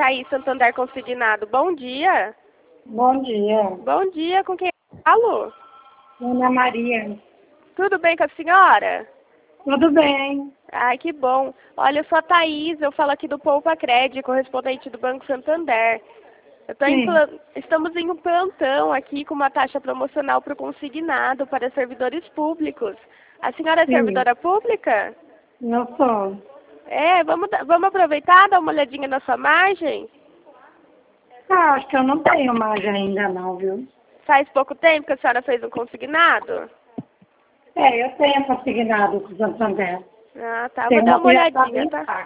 Itaí, Santander Consignado. Bom dia. Bom dia. Bom dia, com quem eu falo? Ana Maria. Tudo bem com a senhora? Tudo bem. Ai, que bom. Olha, eu sou a Thaís, eu falo aqui do Poupa Cred, correspondente do Banco Santander. Estamos em um plantão aqui com uma taxa promocional para o consignado para servidores públicos. A senhora é servidora pública? Eu sou. Vamos aproveitar, dar uma olhadinha na sua margem? Acho que eu não tenho margem ainda não, viu? Faz pouco tempo que a senhora fez um consignado? Eu tenho consignado com o Santander. Ah, tá. Vou dar uma olhadinha, tá?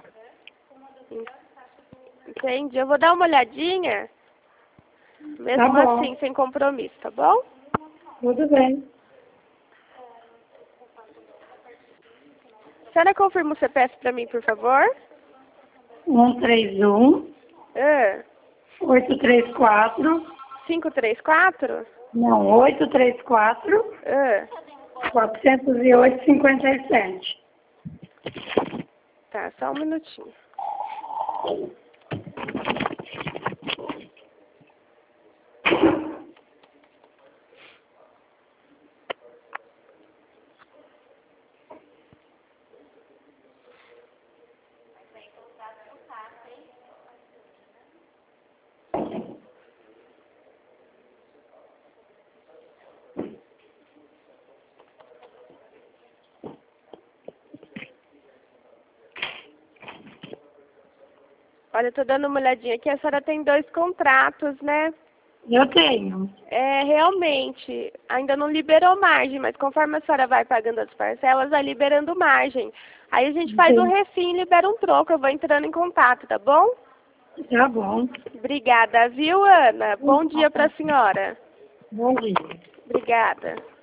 Entendi. Eu vou dar uma olhadinha. Mesmo assim, sem compromisso, tá bom? Tudo bem. A senhora confirma o CPF para mim, por favor? 131 Ah, 834 534? Não, 834 Ah, 408,57. tá, só um minutinho. Olha, eu tô dando uma olhadinha aqui, a senhora tem 2 contratos, né? Eu tenho. Realmente, ainda não liberou margem, mas conforme a senhora vai pagando as parcelas, vai liberando margem. Aí a gente faz um refim e libera um troco, eu vou entrando em contato, tá bom? Tá bom. Obrigada, viu, Ana? Bom dia pra senhora. Bom dia. Obrigada.